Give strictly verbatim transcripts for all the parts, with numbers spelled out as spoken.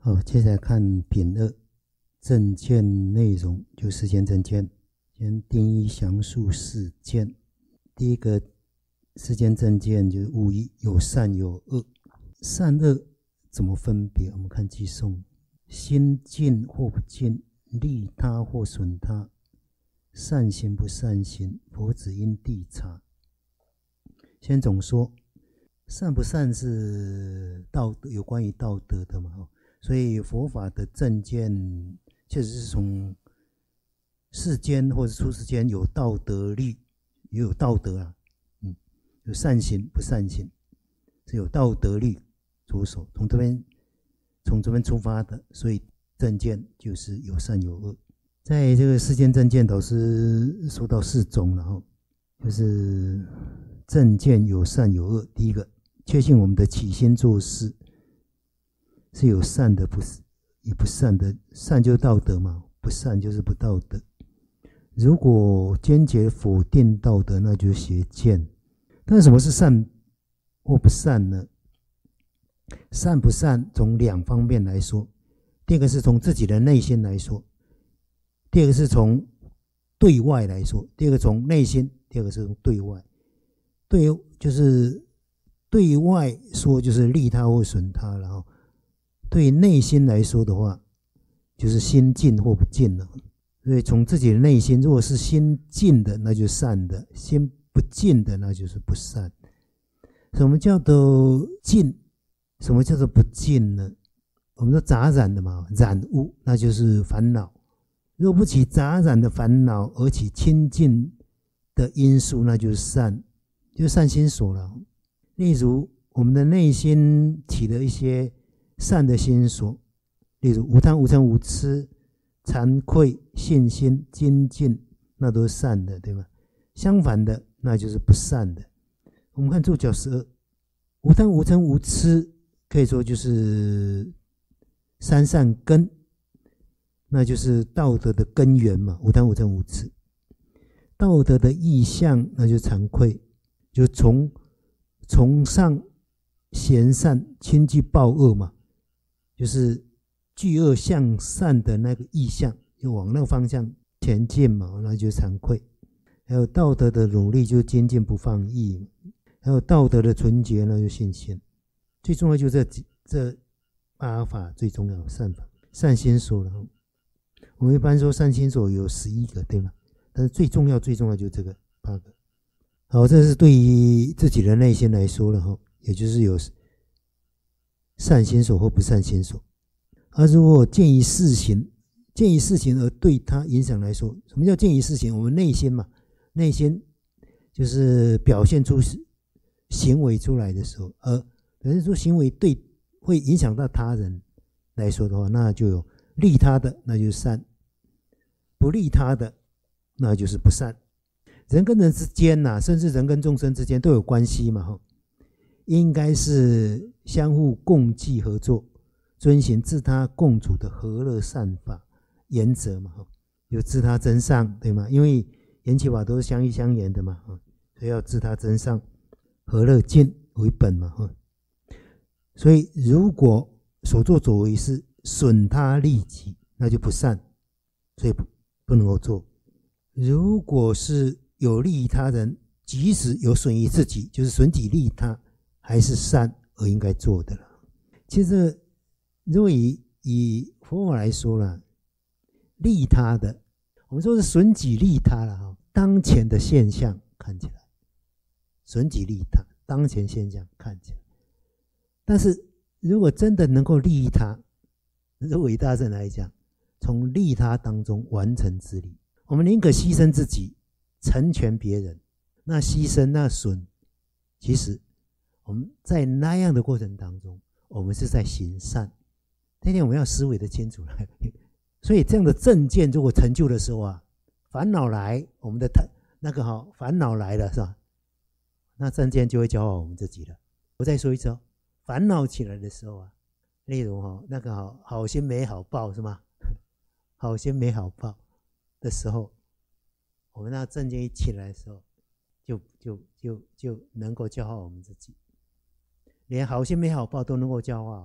好，接下来看品二证件内容，就世间证件。先定义详述世间。第一个世间证件就是无一，有善有恶。善恶怎么分别？我们看偈颂：心尽或不尽，利他或损他，善行不善行，佛子因地察。先总说善不善是道德，有关于道德的嘛，所以佛法的正见确实是从世间或者出世间有道德律，也有道德啊，嗯，有善行不善行，是有道德律着手，从这边从这边出发的，所以正见就是有善有恶。在这个世间正见，导师说到四种，然后就是正见有善有恶。第一个，确信我们的起心做事是有善的，不是也不善的。善就是道德嘛，不善就是不道德。如果坚决否定道德，那就是邪见。但什么是善或不善呢？善不善从两方面来说，第一个是从自己的内心来说，第二个是从对外来说。第二个从内心，第二个是从对外。对，就是对外说就是利他或损他，然后对内心来说的话，就是心尽或不尽了。所以从自己的内心，如果是心尽的，那就是善的；心不尽的，那就是不善。什么叫做尽？什么叫做不尽呢？我们说杂染的嘛，染污，那就是烦恼。若不起杂染的烦恼，而起清净的因素，那就是善，就是善心所了。例如我们的内心起了一些善的心所，例如无贪无嗔无痴、惭愧、信心、精进，那都是善的，对吧？相反的，那就是不善的。我们看注脚十二，无贪无嗔无痴，可以说就是三善根，那就是道德的根源嘛。无贪无嗔无痴，道德的意象，那就是惭愧，就从崇尚贤善，轻惧暴恶嘛，就是惧恶向善的那个意向，就往那个方向前进嘛，那就是惭愧。还有道德的努力，就精进不放逸。还有道德的纯洁呢，就信心。最重要就是这这八法最重要的善法，善心所了。我们一般说善心所有十一个，对吗？但是最重要最重要就是这个八个。好，这是对于自己的内心来说了哈，也就是有善心所或不善心所。而如果见于事情，见于事情而对他影响来说，什么叫见于事情？我们内心嘛，内心就是表现出行为出来的时候，而表现出行为对会影响到他人来说的话，那就有利他的，那就是善；不利他的，那就是不善。人跟人之间呐、啊，甚至人跟众生之间都有关系嘛，应该是相互共济合作，遵循自他共处的和乐善法原则嘛，有自他真上，对吗？因为缘起法都是相依相缘的嘛，所以要自他真上，和乐尽为本嘛。所以如果所作所为是损他利己，那就不善，所以 不, 不能够做。如果是有利于他人，即使有损于自己，就是损己利他，还是善而应该做的了。其实如果 以, 以佛法来说了，利他的，我们说是损己利他了。当前的现象看起来损己利他，当前现象看起来，但是如果真的能够利益他，如果以大乘来讲，从利他当中完成自利，我们宁可牺牲自己成全别人，那牺牲那损，其实我们在那样的过程当中，我们是在行善。那天我们要思维的清楚了。所以这样的正见如果成就的时候啊，烦恼来，我们的那个好烦恼来了是吧？那正见就会教好我们自己了。我再说一次哦，烦恼起来的时候啊，例如哈、哦、那个好好心没好报是吗？好心没好报的时候，我们那正见一起来的时候，就就就就能够教好我们自己，连好心没好报都能够教化哦。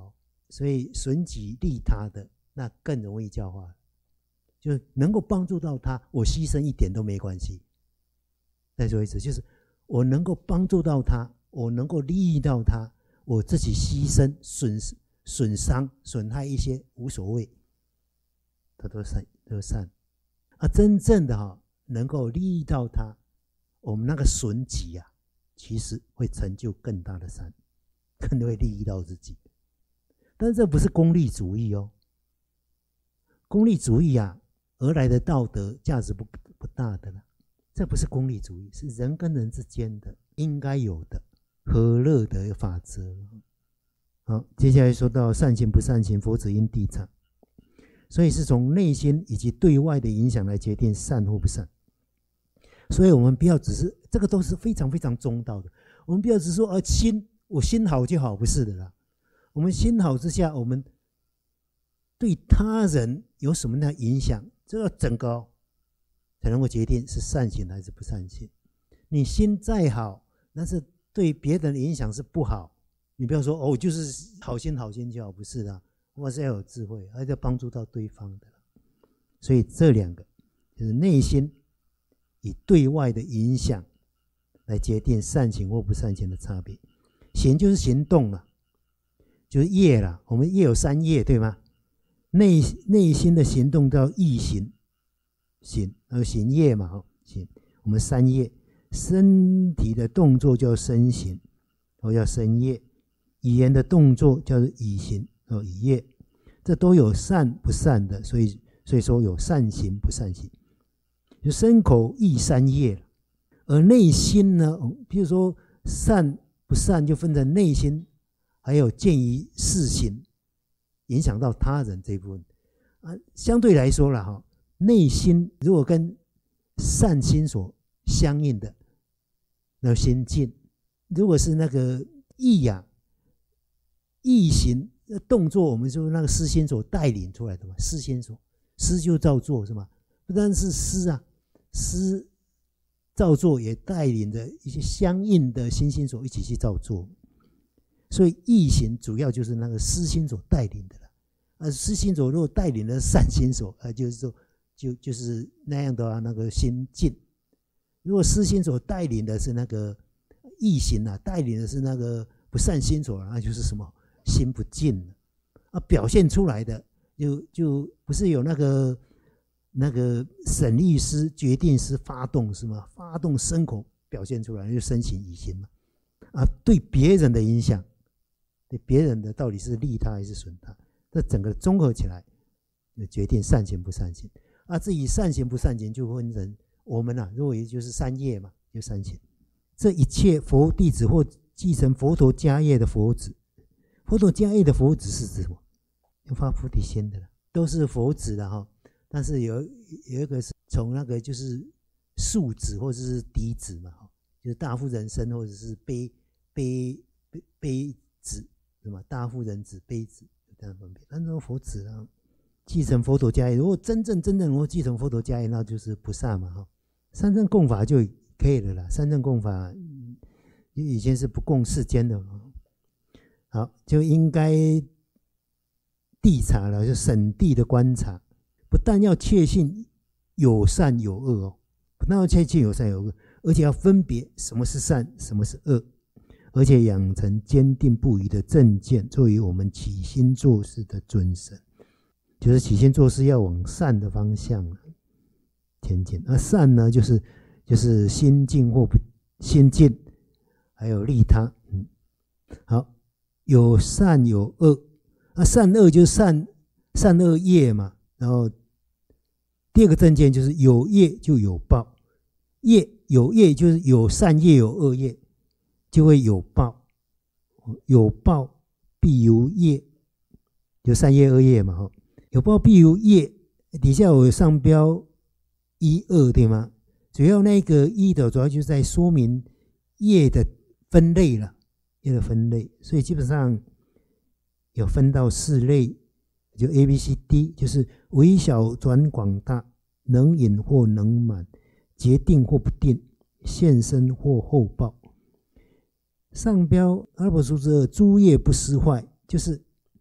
所以损己利他的那更容易教化，就能够帮助到他，我牺牲一点都没关系。再说一次，就是我能够帮助到他，我能够利益到他，我自己牺牲损损伤损害一些无所谓，他都善都善。啊，真正的哈、哦、能够利益到他，我们那个损己啊，其实会成就更大的善，更会利益到自己。但是这不是功利主义哦，功利主义啊而来的道德价值不不大的了，这不是功利主义，是人跟人之间的应该有的和乐的法则。好，接下来说到善行不善行，佛子因地藏，所以是从内心以及对外的影响来决定善或不善。所以我们不要只是这个都是非常非常中道的，我们不要只是说啊心我心好就好，不是的啦。我们心好之下，我们对他人有什么样的影响，这个整个才能够决定是善行还是不善行。你心再好，但是对别人的影响是不好，你不要说哦，就是好心好心就好，不是的，我是要有智慧，还要帮助到对方的。所以这两个就是内心以对外的影响来决定善行或不善行的差别。行就是行动了，就是业了，我们业有三业，对吗？内内心的行动叫意行，行，然后行业嘛，行，我们三业。身体的动作叫身行，或叫身业；语言的动作叫做语行，哦，语业。这都有善不善的，所以所以说有善行不善行，就身口意三业。而内心呢，比如说善不善就分成内心，还有见于事行，影响到他人这一部分啊。相对来说了哈，内心如果跟善心所相应的，那心静；如果是那个意呀、啊、意行动作，我们说那个思心所带领出来的嘛，思心所，思就照做是吗？不单是思啊，思照做也带领着一些相应的心心所一起去照做，所以意行主要就是那个思心所带领的了。啊，思心所如果带领了善心所，啊，就是说就就是那样的话，那个心静。如果思心所带领的是那个意行啊，带领的是那个不善心所，那就是什么心不静了啊，表现出来的就就不是有那个那个审律师、决定师发动是吗？发动身口表现出来就身行语行嘛。啊，对别人的影响，对别人的到底是利他还是损他，这整个综合起来就决定善行不善行。啊，至于善行不善行就分成我们啊，如果也就是三业嘛，就三行。这一切佛弟子或继承佛陀家业的佛子，佛陀家业的佛子是指什么？要发菩提心的，都是佛子的哈。但是有有一个是从那个就是庶子或者是嫡子嘛，就是大夫人身或者是卑卑卑卑子，是吗？大夫人子、卑子这样分别。但是佛子啊，继承佛陀家业，如果真正真正能够继承佛陀家业，那就是菩萨嘛哈。三乘供法就可以了啦，三乘供法以前是不供世间的，好，就应该谛察了，就审谛的观察，不但要确信有善有恶哦，不但要确信有善有恶，而且要分别什么是善，什么是恶，而且养成坚定不移的正见，作为我们起心做事的准绳。就是起心做事要往善的方向前进，而善呢，就是就是心静或不心静，还有利他。嗯，好，有善有恶，啊，善恶就是善善恶业嘛。然后第二个正见就是有业就有报，业有业就是有善业有恶业，就会有报，有报必有业，就善业恶业嘛。有报必有业，底下有上标一二对吗？主要那个一的主要就是在说明业的分类了，业的分类，所以基本上有分到四类，就 A B C D， 就是微小转广大，能隐或能满，决定或不定，现身或后报。上标阿罗陀数之二，诸业不失坏，就是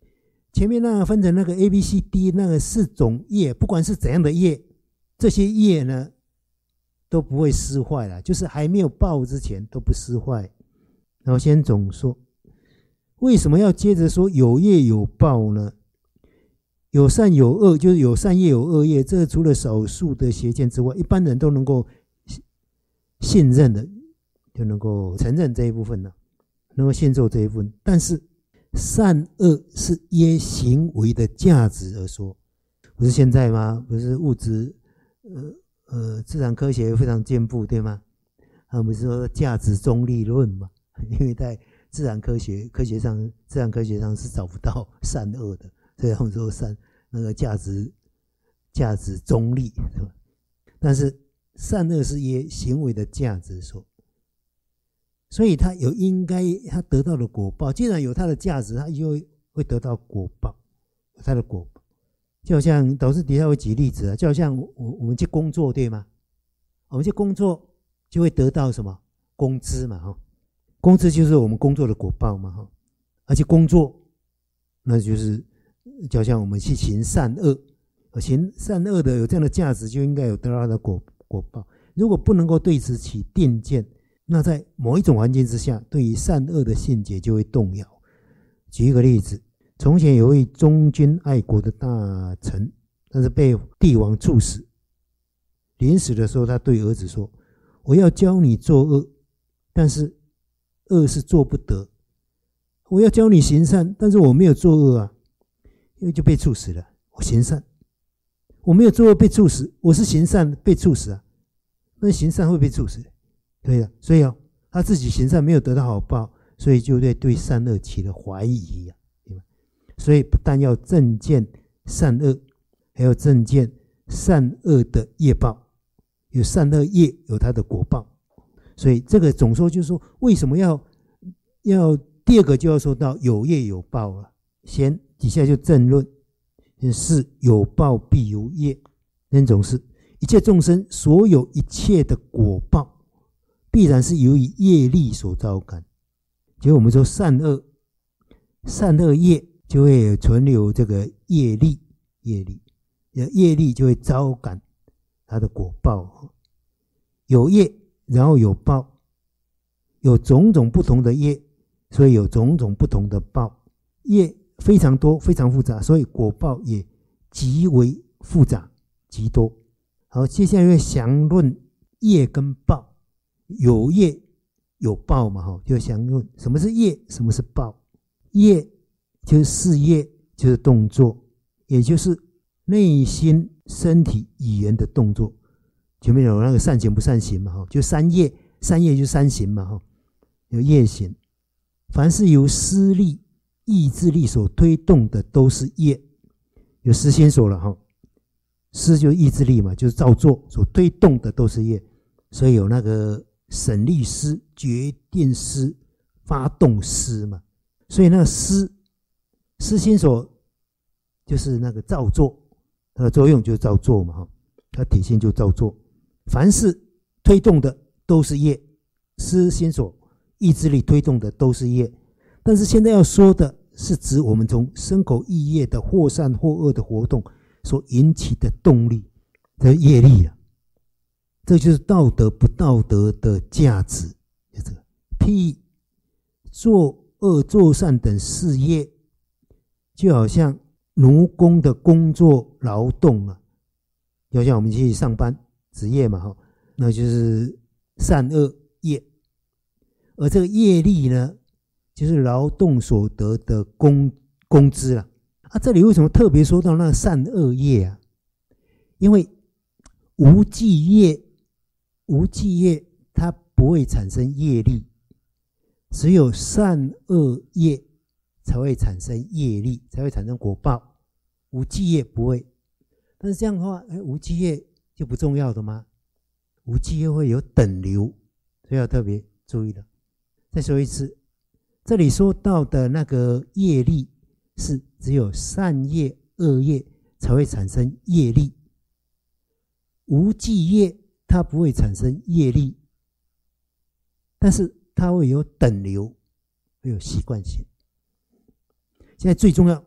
前面那个分成那个 A B C D 那个四种业，不管是怎样的业，这些业呢都不会失坏了，就是还没有报之前都不失坏。然后先总说，为什么要接着说有业有报呢？有善有恶，就是有善业有恶业，这除了少数的邪见之外，一般人都能够信任的，就能够承认这一部分了，能够信受这一部分。但是善恶是耶行为的价值而说，不是现在吗？不是物质，呃呃，自然科学非常进步，对吗？他们不是说价值中立论嘛？因为在自然科学科学上，自然科学上是找不到善恶的。所以他们说善那个价值价值中立，是吧？但是善恶是耶行为的价值说，所以他有应该他得到的果报，既然有他的价值，他就会得到果报，有他的果报。就好像导师底下会举例子啊，就好像我我们去工作，对吗？我们去工作就会得到什么工资嘛，哈，工资就是我们工作的果报嘛，哈，而且工作那就是。就像我们去行善恶，行善恶的有这样的价值，就应该有得到它的果果报。如果不能够对此起定见，那在某一种环境之下，对于善恶的信解就会动摇。举一个例子，从前有位忠君爱国的大臣，但是被帝王处死。临死的时候，他对儿子说：“我要教你做恶，但是恶是做不得；我要教你行善，但是我没有做恶啊。”因为就被处死了，我行善，我没有做恶被处死，我是行善被处死啊，那行善会被处死，对的，所以哦，他自己行善没有得到好报，所以就对对善恶起了怀疑啊，对吧？所以不但要正见善恶，还要正见善恶的业报，有善恶业有它的果报，所以这个总说就是说，为什么要要第二个就要说到有业有报了，先。底下就正论，是有报必有业，那种是一切众生所有一切的果报，必然是由于业力所招感。结果我们说善恶，善恶业就会存留这个业力，业力，业力就会招感它的果报。有业，然后有报，有种种不同的业，所以有种种不同的报。业非常多，非常复杂，所以果报也极为复杂，极多。好，接下来会详论业跟报，有业有报嘛，哈，就详论什么是业，什么是报。业就是事业，就是动作，也就是内心、身体、语言的动作。前面有那个善行不善行嘛，哈，就三业，三业就三行嘛，哈，有业行。凡是由思力、意志力所推动的都是业，有思心所了哈。思就是意志力嘛，就是造作所推动的都是业，所以有那个审力思、决定思、发动思嘛。所以那个思思心所就是那个造作，它的作用就是造作嘛哈，它体现就造作。凡是推动的都是业，思心所、意志力推动的都是业。但是现在要说的是指我们从身口意业的或善或恶的活动所引起的动力的业力啊，这就是道德不道德的价值。就这个，譬作恶作善等事业，就好像奴工的工作劳动啊，就像我们去上班职业嘛，那就是善恶业，而这个业力呢，就是劳动所得的工工资了啊。这里为什么特别说到那善恶业啊？因为无记业，无记业它不会产生业力，只有善恶业才会产生业力，才会产生果报。无记业不会。但是这样的话，无记业就不重要的吗？无记业会有等流，所以要特别注意的。再说一次。这里说到的那个业力是只有善业、恶业才会产生业力，无记业它不会产生业力，但是它会有等流，会有习惯性。现在最重要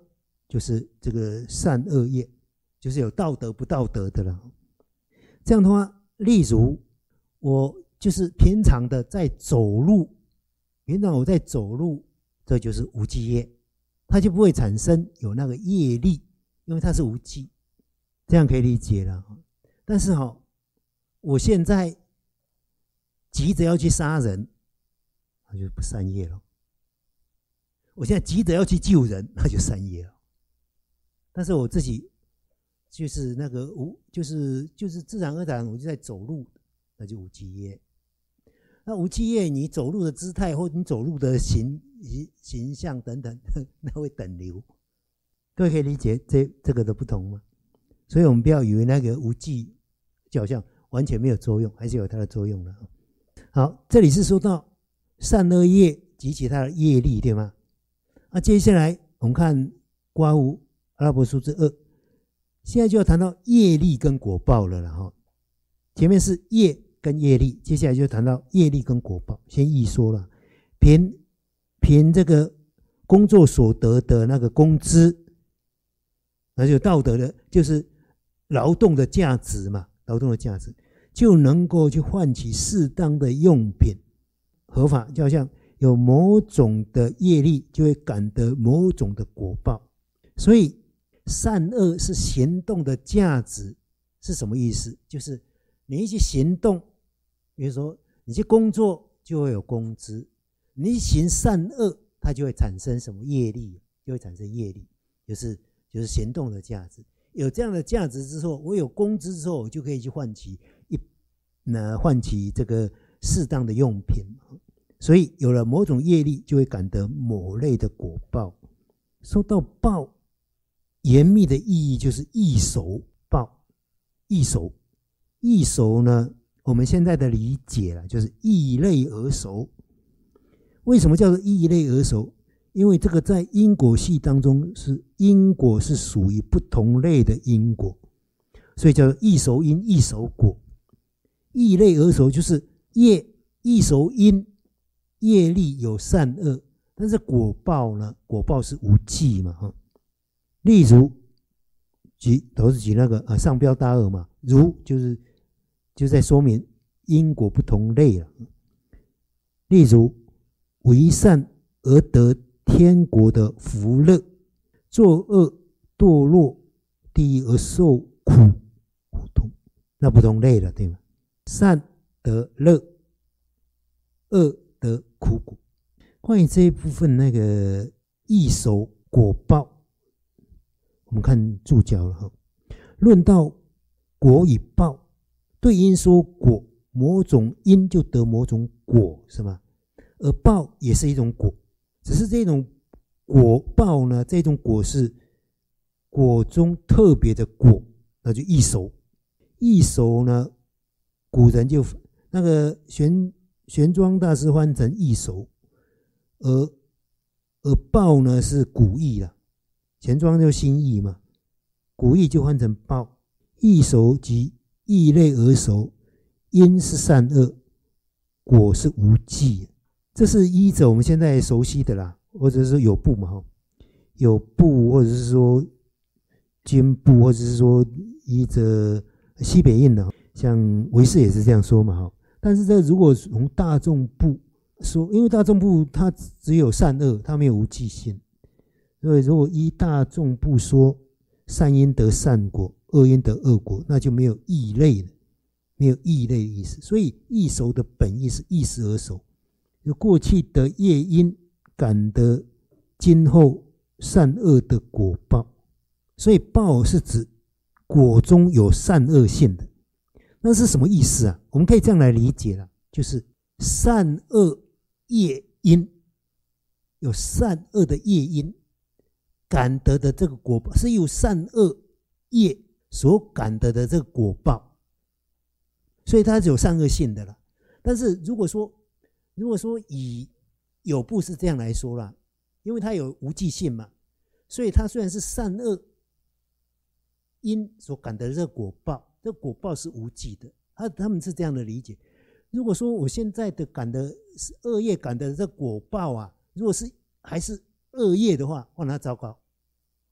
就是这个善恶业，就是有道德不道德的了。这样的话，例如我就是平常的在走路，平常我在走路，这就是无记业，它就不会产生有那个业力，因为它是无记，这样可以理解了。但是哈、哦，我现在急着要去杀人，那就不善业了。我现在急着要去救人，那就善业了。但是我自己就是那个无，就是就是自然而然我就在走路，那就无记业。那无记业，你走路的姿态或你走路的形形象等等，那会等流。各位可以理解这这个的不同吗？所以我们不要以为那个无记就好像完全没有作用，还是有它的作用的。好，这里是说到善恶业及其他的业力，对吗？那、啊、接下来我们看刮胡阿拉伯数字二，现在就要谈到业力跟果报了了哈。前面是业跟业力，接下来就谈到业力跟果报。先一说了，凭凭这个工作所得的那个工资，那就道德的，就是劳动的价值嘛，劳动的价值就能够去换取适当的用品，合法，就好像有某种的业力，就会感得某种的果报。所以善恶是行动的价值，是什么意思？就是你一去行动，比如说你去工作就会有工资，你行善恶，它就会产生什么业力，就会产生业力，就是就是行动的价值。有这样的价值之后，我有工资之后，我就可以去换取一那换取这个适当的用品。所以有了某种业力，就会感得某类的果报。说到报，严密的意义就是易熟报，易熟，易熟呢，我们现在的理解了，就是异类而熟。为什么叫做异类而熟？因为这个在因果系当中，是因果是属于不同类的因果，所以叫做易熟因、易熟果。异类而熟就是业易熟因，业力有善恶，但是果报呢？果报是无记嘛，哈。例如，举都是举那个啊上标大二嘛，如就是就在说明因果不同类了。例如，为善而得天国的福乐，作恶堕落地狱而受苦苦痛，那不同类了，对吗？善得乐，恶得苦果。关于这一部分那个易熟果报，我们看注脚了哈。论到果与报，对因说果，某种因就得某种果，是吗？而报也是一种果，只是这种果报呢，这种果是果中特别的果，那就易熟。易熟呢，古人就那个玄玄奘大师翻成易熟，而而报呢是古义啦，玄奘就新义嘛，古义就翻成报。易熟即异类而熟，因是善恶，果是无记。这是依着我们现在熟悉的啦，或者是说有部嘛，有部或者是说经部，或者是说依着西北印的，像唯识也是这样说嘛。但是这如果从大众部说，因为大众部它只有善恶，它没有无记性，所以如果依大众部说善因得善果，恶因得恶果，那就没有异类了，没有异类的意思。所以易熟的本意是易时而熟，就过去的业因感得今后善恶的果报，所以报是指果中有善恶性的。那是什么意思啊？我们可以这样来理解了，就是善恶业因，有善恶的业因感得的这个果报，是由善恶业所感得的这个果报，所以它是有善恶性的了。但是如果说如果说以有部是这样来说啦，因为它有无记性嘛，所以它虽然是善恶因所感得的这个果报，这个果报是无记的，他他们是这样的理解。如果说我现在的感的恶业感的这个果报啊，如果是还是恶业的话，哇，那糟糕，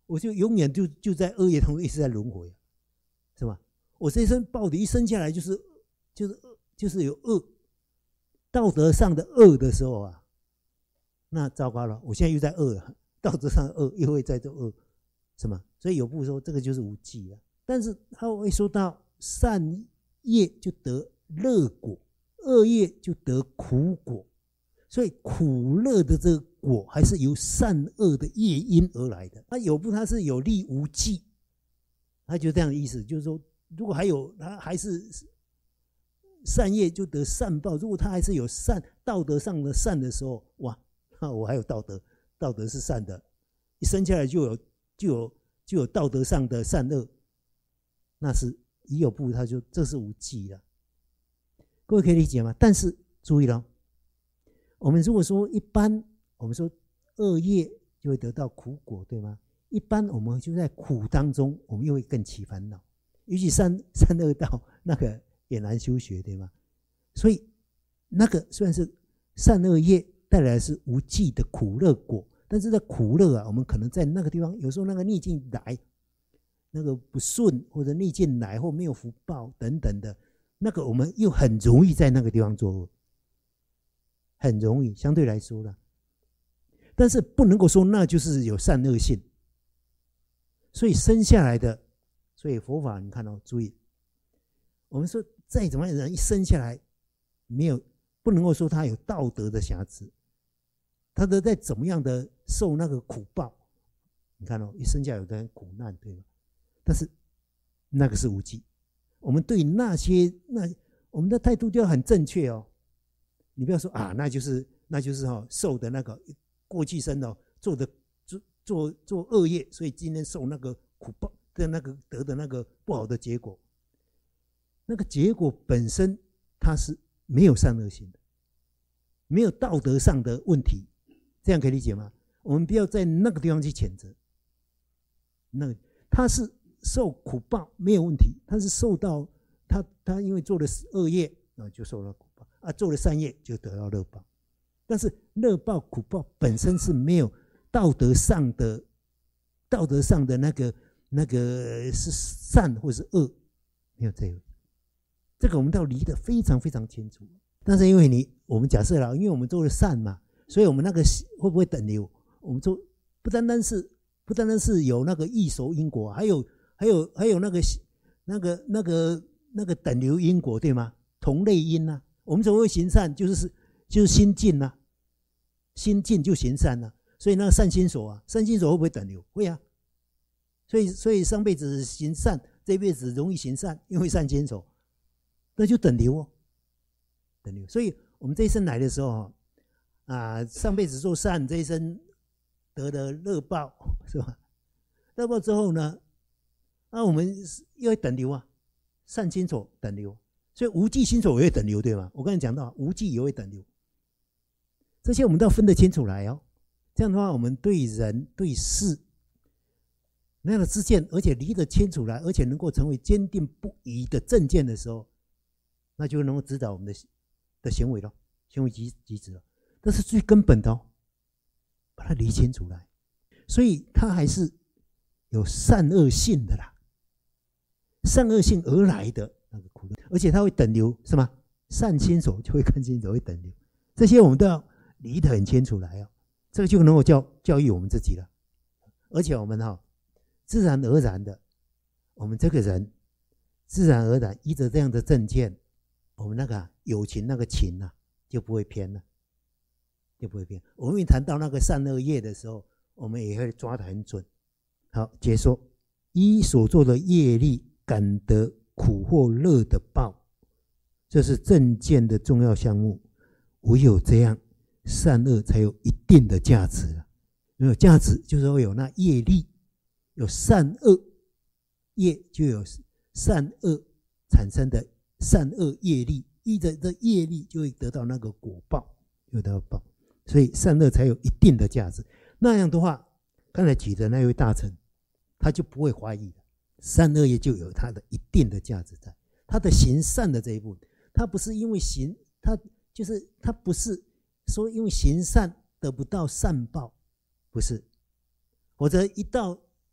我就永远就就在恶业当中一直在轮回，是吧？我这一生报的一生下来就是就是就是有恶，道德上的恶的时候啊，那糟糕了，我现在又在恶了，道德上的恶又会在做恶，是吗？所以有部说这个就是无记啊。但是他会说到善业就得乐果，恶业就得苦果，所以苦乐的这个果还是由善恶的业因而来的。那有部它是有利无忌，他就这样的意思，就是说如果还有他还是善业就得善报，如果他还是有善道德上的善的时候，哇，那我还有道德，道德是善的，一生下来就有就有就有道德上的善恶，那是已有部他就这是无记了。各位可以理解吗？但是注意了，我们如果说一般我们说恶业就会得到苦果，对吗？一般我们就在苦当中，我们又会更起烦恼，尤其三三恶道那个也难修学，对吗？所以那个虽然是善恶业带来的是无记的苦乐果，但是在苦乐啊，我们可能在那个地方有时候那个逆境来，那个不顺或者逆境来或没有福报等等的，那个我们又很容易在那个地方作恶，很容易相对来说了。但是不能够说那就是有善恶性，所以生下来的，所以佛法你看哦，注意，我们说再怎么样的人一生下来没有，不能够说他有道德的瑕疵，他的再怎么样的受那个苦报，你看哦，一生下来有的人苦难，对吗？但是那个是无记，我们对那些那我们的态度就要很正确哦，你不要说啊，那就是那就是哦受的那个过去生哦做的做做做恶业，所以今天受那个苦报的那个得的那个不好的结果，那个结果本身它是没有善恶性的，没有道德上的问题，这样可以理解吗？我们不要在那个地方去谴责，那个他是受苦报没有问题，他是受到他他因为做了恶业啊就受到苦报啊，做了善业就得到乐报，但是乐报苦报本身是没有道德上的道德上的那个那个是善或是恶，没有这个，这个我们都理得非常非常清楚。但是因为你我们假设了，因为我们做了善嘛，所以我们那个会不会等流？我们做不单单是不单单是有那个异熟因果，还有还有还有那个那个那个那个等流因果，对吗？同类因啊，我们所谓行善就是就是心净啊，心净就行善啊，所以那个善心所啊，善心所会不会等流？会啊，所以所以上辈子行善，这辈子容易行善，因为善心所，那就等流哦，等流。所以我们这一生来的时候啊，上辈子做善，这一生得了乐报，是吧？乐报之后呢，那、啊、我们又会等流啊，善心所等流，所以无记心所也会等流，对吗？我刚才讲到无记也会等流，这些我们都要分得清楚来哦。这样的话，我们对人对事那样的知见，而且离得清楚来，而且能够成为坚定不移的正见的时候，那就能够指导我们的的行为了，行为机机制了。这是最根本的哦，把它理清楚来。所以它还是有善恶性的啦，善恶性而来的那个苦乐，而且它会等流，是吗？善心所就会看心所会等流，这些我们都要理得很清楚来哦，这个就能够教教育我们自己了。而且我们哈、哦，自然而然的，我们这个人自然而然依着这样的正见，我们那个、啊、有情那个情啊就不会偏了，就不会偏。我们一谈到那个善恶业的时候，我们也会抓得很准。好，解说依所做的业力感得苦或乐的报，这是正见的重要项目。唯有这样，善恶才有一定的价值了。没有价值，就是会有那业力，有善恶业，就有善恶产生的善恶业力，依着这业力就会得到那个果报，有得到报，所以善恶才有一定的价值。那样的话，刚才举的那位大臣，他就不会怀疑了，善恶业就有它的一定的价值在。他的行善的这一部分，他不是因为行，他就是他不是说因为行善得不到善报，不是，或者一到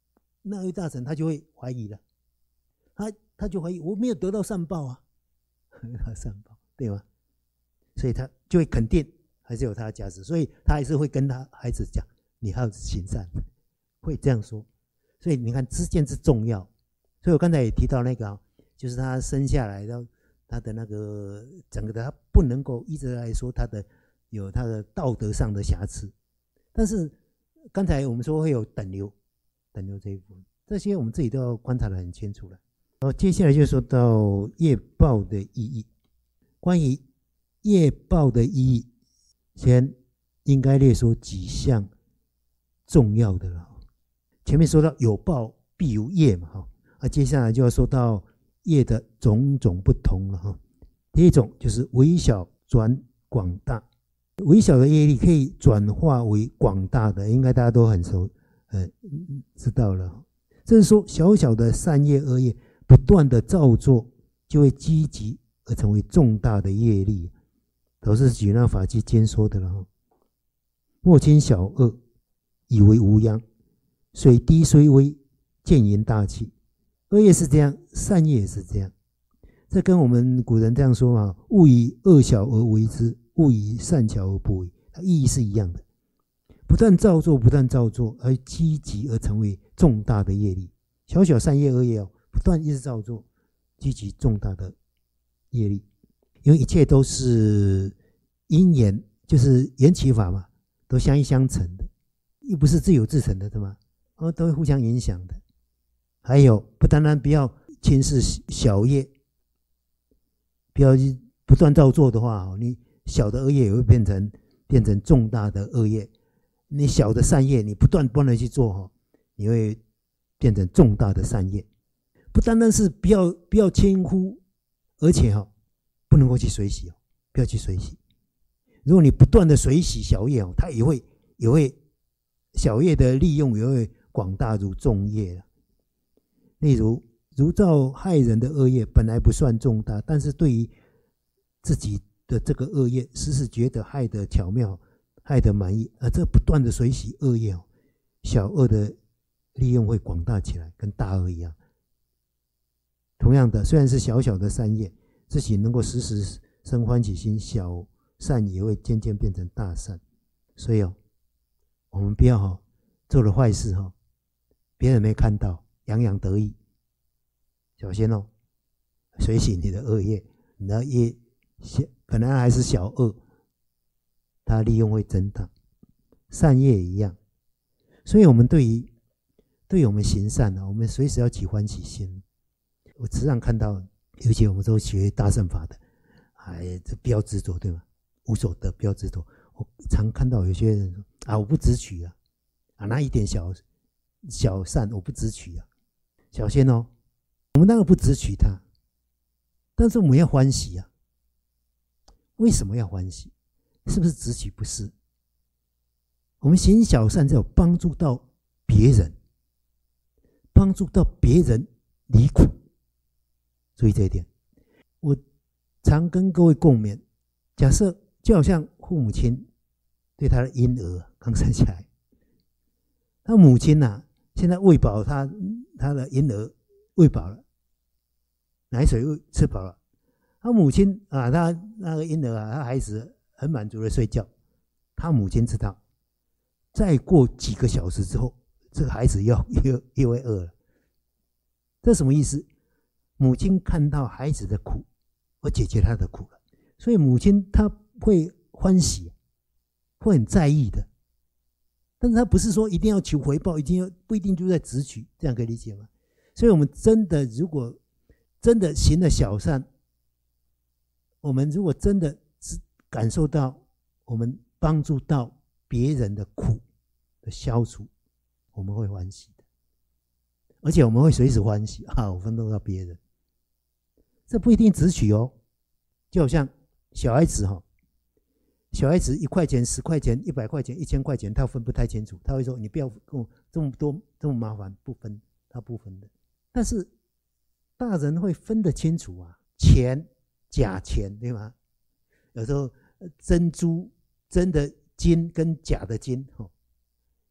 那位大臣他就会怀疑了，他他就怀疑我没有得到善报啊，善报对吗？所以他就会肯定还是有他的价值，所以他还是会跟他孩子讲，你还要行善，会这样说。所以你看知见之重要。所以我刚才也提到那个、啊，就是他生下来，然后他的那个整个的他不能够一直来说他的有他的道德上的瑕疵，但是刚才我们说会有等流，等流这一部分，这些我们自己都要观察得很清楚了。然后接下来就说到业报的意义。关于业报的意义，先应该列说几项重要的了。前面说到有报必有业嘛，哈，啊，接下来就要说到业的种种不同了哈。第一种就是微小转广大，微小的业力可以转化为广大的，应该大家都很熟，呃，知道了。这是说小小的善业恶业不断的造作，就会积极而成为重大的业力，都是举那法纪经说的了哈。莫轻小恶，以为无殃；水滴虽微，见盈大器。恶业是这样，善业也是这样。这跟我们古人这样说嘛，勿以恶小而为之，勿以善小而不为，它意义是一样的。不断造作，不断造作，而积极而成为重大的业力。小小善业恶业哦，不断一直造作，积极重大的业力。因为一切都是因缘，就是缘起法嘛，都相依相成的，又不是自有自成的，对吗？哦，都会互相影响的。还有，不单单不要轻视小业，不要不断造作的话，你小的恶业也会变成变成重大的恶业。你小的善业，你不断不断的去做，你会变成重大的善业。不单单是不要不要轻忽，而且哈，不能够去随喜，不要去随喜。如果你不断的随喜小业，它也会也会小业的利用也会广大如重业。例如如造害人的恶业，本来不算重大，但是对于自己的这个恶业，时时觉得害得巧妙，害得满意，而这不断的随喜恶业，小恶的利用会广大起来，跟大恶一样。同样的，虽然是小小的善业，自己能够时时生欢喜心，小善也会渐渐变成大善。所以哦，我们不要哦做了坏事哦，别人没看到，洋洋得意，小心哦，随喜你的恶业，你的业本来还是小恶，它利用会增大。善业也一样，所以我们对于对于我们行善呢、啊，我们随时要起欢喜心。我时常看到，尤其我们都学大乘法的，哎，这不要执着，对吗？无所得，不要执着。我常看到有些人说啊，我不执取啊，啊，那一点小小善我不执取啊，小心哦。我们当然不执取它，但是我们要欢喜啊。为什么要欢喜？是不是执取？不是。我们行小善，只有帮助到别人，帮助到别人离苦。注意这一点。我常跟各位共勉，假设就好像父母亲对他的婴儿刚生下来，他母亲啊，现在喂饱他他的婴儿，喂饱了，奶水吃饱了，他母亲啊，他那个婴儿啊，他孩子很满足的睡觉，他母亲知道，再过几个小时之后，这个孩子又又又会饿了。这什么意思？母亲看到孩子的苦，而解决他的苦了，所以母亲她会欢喜，会很在意的。但是她不是说一定要求回报，一定要不一定就在执取，这样可以理解吗？所以我们真的如果真的行了小善，我们如果真的感受到我们帮助到别人的苦的消除，我们会欢喜的，而且我们会随时欢喜啊！我奋斗到别人，这不一定执取哦。就好像小孩子哈，小孩子一块钱、十块钱、一百块钱、一千块钱，他分不太清楚，他会说：“你不要跟我这么多这么麻烦，不分，他不分的。”但是大人会分得清楚啊，钱、假钱，对吗？有时候珍珠真的金跟假的金，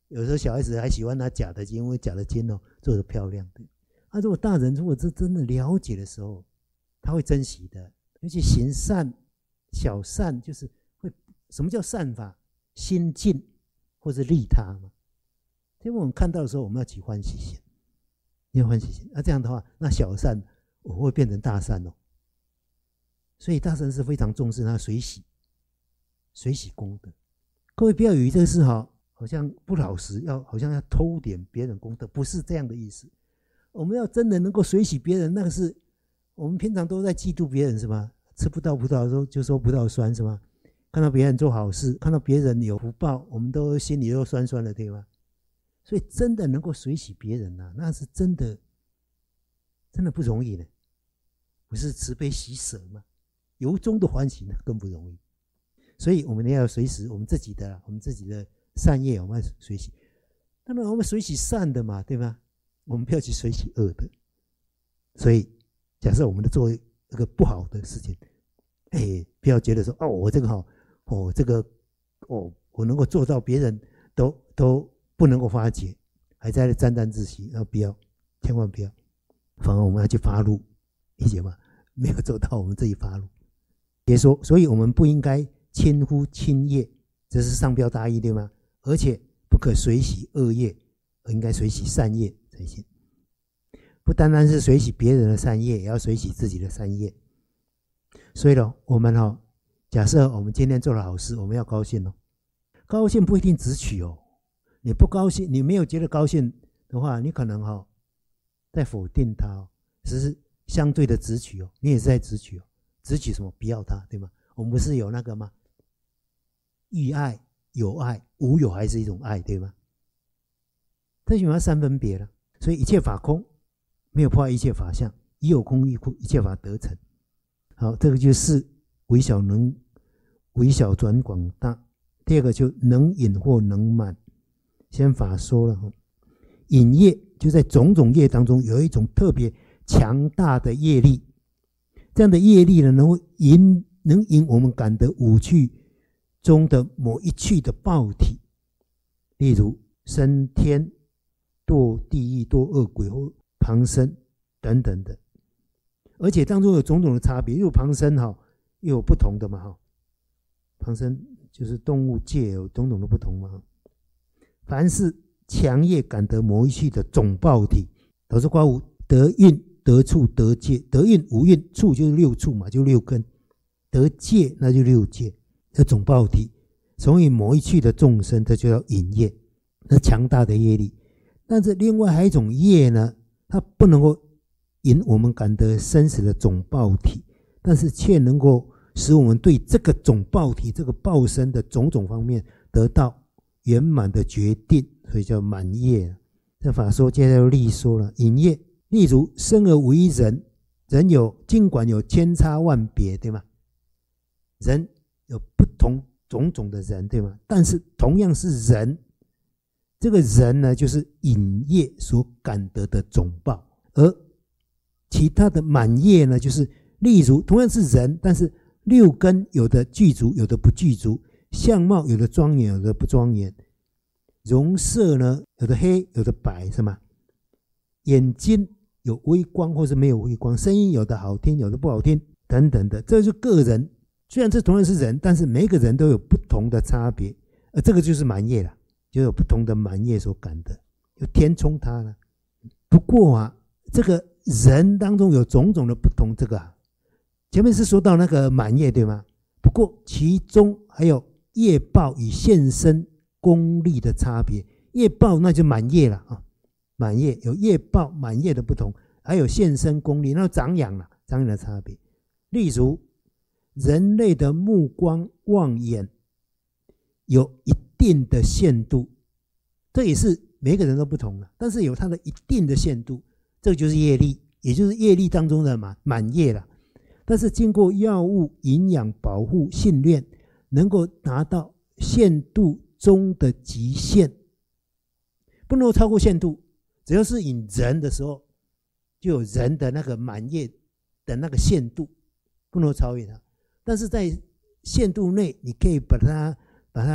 有时候小孩子还喜欢拿假的金，因为假的金哦做得漂亮的。啊，如果大人如果是真的了解的时候，他会珍惜的。尤其行善，小善就是会，什么叫善法？心净或者利他嘛。因为我们看到的时候，我们要起欢喜心，要欢喜心。那、啊、这样的话，那小善我会变成大善哦。所以大善是非常重视他随喜，随喜功德。各位不要以为这个是好，好像不老实，要好像要偷点别人功德，不是这样的意思。我们要真的能够随喜别人，那个是我们平常都在嫉妒别人是吧？吃不到葡萄说就说葡萄酸是吧？看到别人做好事，看到别人有福报，我们都心里都酸酸的，对吗？所以真的能够随喜别人啊，那是真的，真的不容易的。不是慈悲喜舍吗？由衷的欢喜呢，更不容易。所以我们要随时我们自己的我们自己的善业，我们要随喜。当然我们随喜善的嘛，对吗？我们不要去随喜恶的。所以假设我们的做一个不好的事情，哎，不要觉得说哦，我这个好，哦，这个哦，我能够做到别人都都不能够发觉，还在沾沾自喜，要不要？千万不要。反而我们要去发怒，理解吗？没有做到，我们自己发怒。别说，所以我们不应该轻忽轻业，这是上标大义，对吗？而且不可随喜恶业，而应该随喜善业才行。不单单是随喜别人的善业，也要随喜自己的善业。所以呢，我们哦，假设我们今天做了好事，我们要高兴哦。高兴不一定直取哦，你不高兴，你没有觉得高兴的话，你可能哦在否定它哦，只是相对的直取哦，你也是在直取哦。直取什么？不要它，对吗？我们不是有那个吗？欲爱、有爱、无有还是一种爱，对吗？这就要三分别了。所以一切法空，没有破坏一切法相，一有空一空，一切法得成。好，这个就是微小能微小转广大。第二个就能引或能满。先法说了，引业就在种种业当中有一种特别强大的业力。这样的业力呢，能引能引我们感得五趣中的某一趣的报体，例如升天、堕地狱、堕恶鬼或旁生等等的。而且当中有种种的差别，因为旁生哈又有不同的嘛哈，旁生就是动物界有种种的不同嘛。凡是强业感得某一趣的总报体，导致刮无得运。得处得界，得运无运，处就是六处嘛，就六根；得界那就六界，这总报体。从以某一趣的众生，这就叫引业，那强大的业力。但是另外还有一种业呢，它不能够引我们感得生死的总报体，但是却能够使我们对这个总报体、这个报身的种种方面得到圆满的决定，所以叫满业。这法说接着例说了引业。例如生而为人，人有尽管有千差万别，对吗？人有不同种种的人，对吗？但是同样是人，这个人呢，就是引业所感得的总报，而其他的满业呢，就是例如同样是人，但是六根有的具足，有的不具足，相貌有的庄严，有的不庄严，容色呢，有的黑，有的白，是吗？眼睛有微光或是没有微光，声音有的好听，有的不好听，等等的，这就是个人。虽然这同样是人，但是每一个人都有不同的差别，而这个就是满业了，就有不同的满业所感的，就填充它了。不过啊，这个人当中有种种的不同，这个啊，前面是说到那个满业，对吗？不过其中还有业报与现身功力的差别，业报那就满业了啊。满业有业报满业的不同，还有现身功力，那长养了，长养的差别。例如人类的目光望眼有一定的限度，这也是每个人都不同了，但是有它的一定的限度，这个就是业力，也就是业力当中的满满业了。但是经过药物营养保护训练，能够达到限度中的极限，不能够超过限度。只要是引人的时候，就有人的那个满业的那个限度，不能超越它。但是在限度内，你可以把它把它哈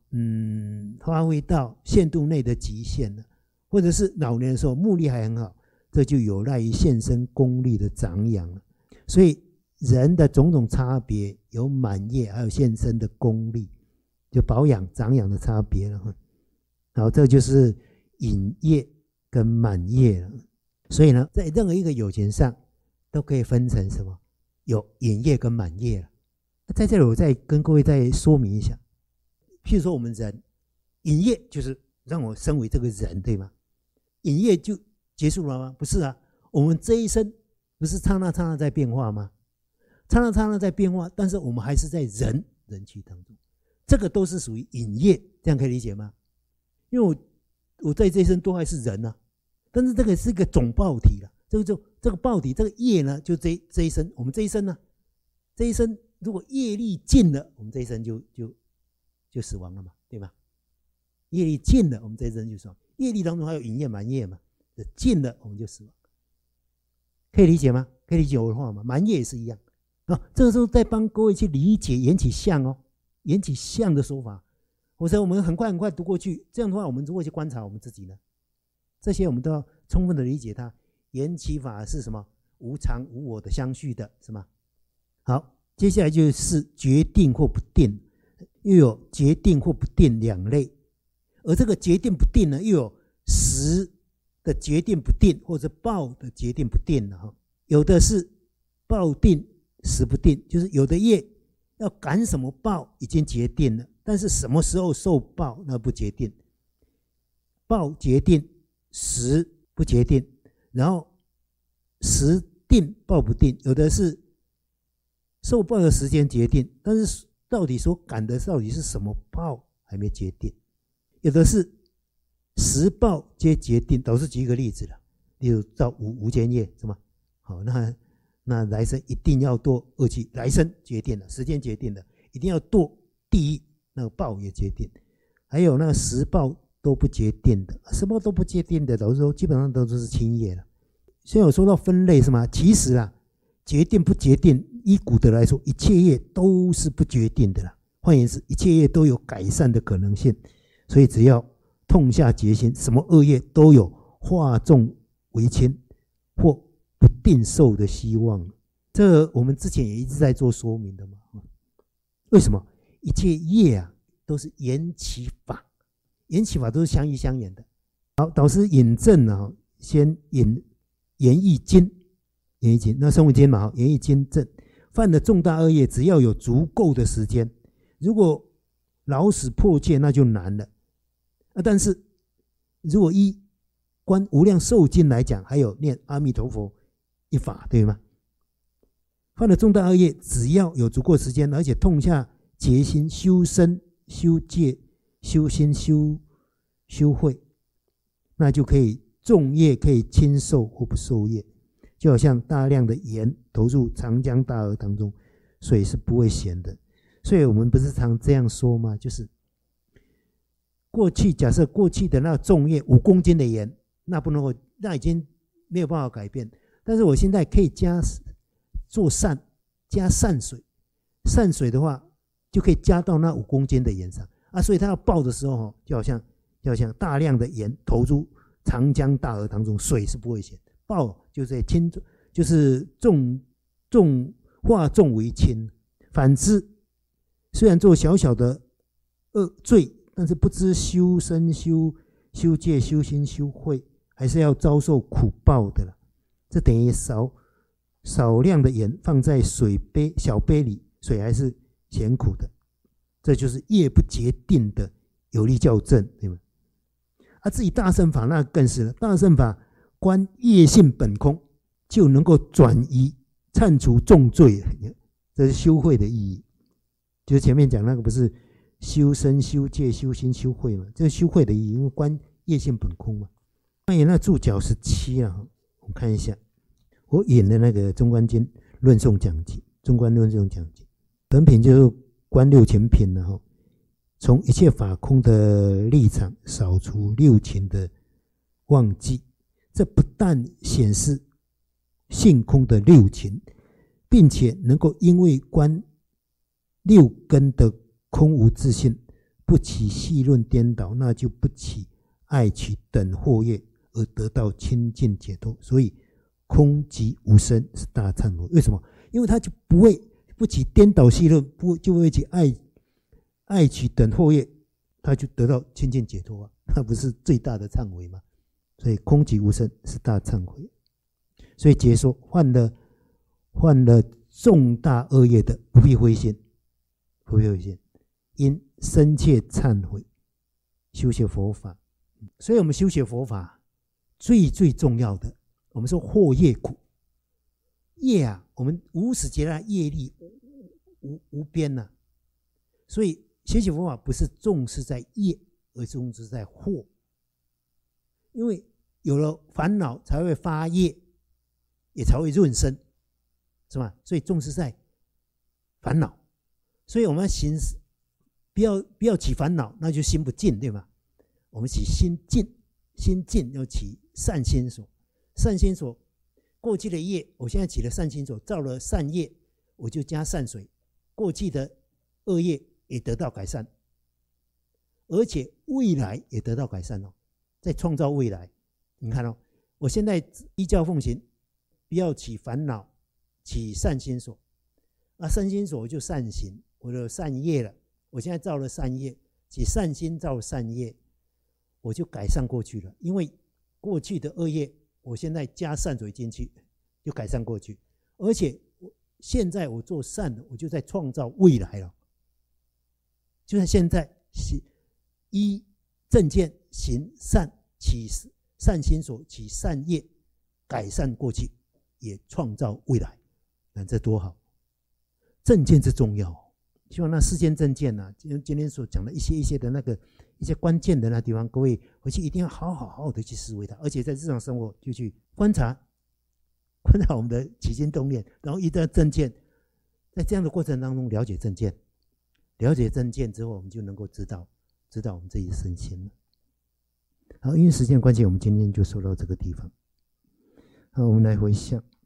嗯发挥到限度内的极限了，或者是老年的时候目力还很好，这就有赖于现身功力的长养了。所以人的种种差别有满业还有现身的功力，就保养长养的差别了。好，这就是隐业跟满业了。所以呢，在任何一个有情上都可以分成什么？有隐业跟满业了。在这里我再跟各位再说明一下，譬如说我们人隐业就是让我身为这个人，对吗？隐业就结束了吗？不是啊，我们这一生不是刹那刹那在变化吗？刹那刹那在变化，但是我们还是在人人区当中，这个都是属于隐业，这样可以理解吗？因为我我在这一生都还是人啊，但是这个是一个总报体了，这个就这个报体这个业呢，就这这一生，我们这一生呢，这一生如果业力尽了，我们这一生就就就死亡了嘛，对吧？业力尽了，我们这一生就死亡。业力当中还有隐业满业嘛，尽了我们就死亡，可以理解吗？可以理解我的话吗？满业也是一样啊。这个时候再帮各位去理解缘起相哦，缘起相的说法。否则我们很快很快读过去，这样的话我们如何去观察我们自己呢？这些我们都要充分的理解它。缘起法是什么？无常无我的相续的，是吗？好，接下来就是决定或不定，又有决定或不定两类。而这个决定不定呢，又有时的决定不定，或者报的决定不定了。有的是报定时不定，就是有的业要感什么报已经决定了，但是什么时候受报那不决定，报决定，时不决定，然后时定报不定。有的是受报的时间决定，但是到底所感的到底是什么报还没决定。有的是时报皆决定，导师举一个例子了，例如造无无间业是吗？好，那那来生一定要堕恶趣，来生决定了，时间决定了，一定要堕地狱，那个报也决定。还有那个时报都不决定的，时报都不决定的，导师说基本上都是轻业了。所以我说到分类是吗？其实啊，决定不决定，依古德来说，一切业都是不决定的啦。换言之，一切业都有改善的可能性。所以只要痛下决心，什么恶业都有化重为轻或不定受的希望。这我们之前也一直在做说明的嘛。为什么？一切业啊都是缘起法，缘起法都是相依相沿的。好，导师引证啊，先引演义经，演义经那生物经嘛，演义经证，犯了重大恶业，只要有足够的时间，如果老死破戒那就难了。啊、但是如果依观无量寿经来讲，还有念阿弥陀佛一法，对吗？犯了重大恶业，只要有足够时间，而且痛下决心修身、修戒、修心、修修慧，那就可以重业可以轻受或不受业。就好像大量的盐投入长江大河当中，水是不会咸的。所以我们不是常这样说吗？就是过去假设过去的那重业五公斤的盐，那不能够，那已经没有办法改变。但是我现在可以加做善，加善水，善水的话就可以加到那五公斤的盐上啊。所以它要爆的时候，就好像就好像大量的盐投入长江大河当中，水是不会咸，爆就是轻，就是重重化重为轻。反之，虽然做小小的恶罪，但是不知修身、修修戒、修心、修慧，还是要遭受苦报的了。这等于少少量的盐放在水杯小杯里，水还是咸苦的。这就是业不决定的有力校正，对吗？啊，至于大乘法那更是了，大乘法观业性本空，就能够转移忏除重罪，这是修慧的意义。就是前面讲那个不是修身、修戒、修心、修慧嘛，这是修慧的意义，因为观业性本空嘛。关于那注脚十七啊，我们看一下，我引的那个《中观经论颂讲记》，《中观论颂讲记》本品就是观六情品了哈，从一切法空的立场扫除六情的忘记，这不但显示性空的六情，并且能够因为观六根的空无自性， 不起戏论颠倒，那就不起爱取等惑业，而得到清净解脱。所以空寂无声是大忏悔。为什么？因为他就不会不起颠倒戏论，不就不会起爱爱取等惑业，他就得到清净解脱啊，那不是最大的忏悔吗？所以空寂无声是大忏悔。所以解说犯了犯了重大恶业的，不必灰心，不必灰心，应深切忏悔，修学佛法。所以我们修学佛法最最重要的，我们说惑业苦，业啊，我们无始劫来业力无无无边呐、啊，所以学习佛法不是重视在业，而是重视在惑。因为有了烦恼才会发业，也才会润生，是吧？所以重视在烦恼，所以我们心不要不要起烦恼，那就心不净，对吗？我们起心净，心净要起善心所，善心所过去的业，我现在起了善心所，造了善业，我就加善水，过去的恶业也得到改善，而且未来也得到改善哦，在创造未来。你看哦，我现在依教奉行，不要起烦恼，起善心所，啊，善心所就善行，我有善业了，我现在造了善业，起善心造善业，我就改善过去了，因为过去的恶业，我现在加善水进去，就改善过去，而且现在我做善的，我就在创造未来了，就在现在依正见行善，起善心所，起善业，改善过去，也创造未来，那这多好！正见是重要，希望那世间正见啊，今今天所讲的一些一些的那个一些关键的那地方，各位回去一定要好好好好的去思维它，而且在日常生活就去观察，观察我们的起心动念，然后一旦正见，在这样的过程当中了解正见，了解正见之后，我们就能够知道知道我们自己的身心了。好，因为时间关系，我们今天就说到这个地方。好，我们来回向。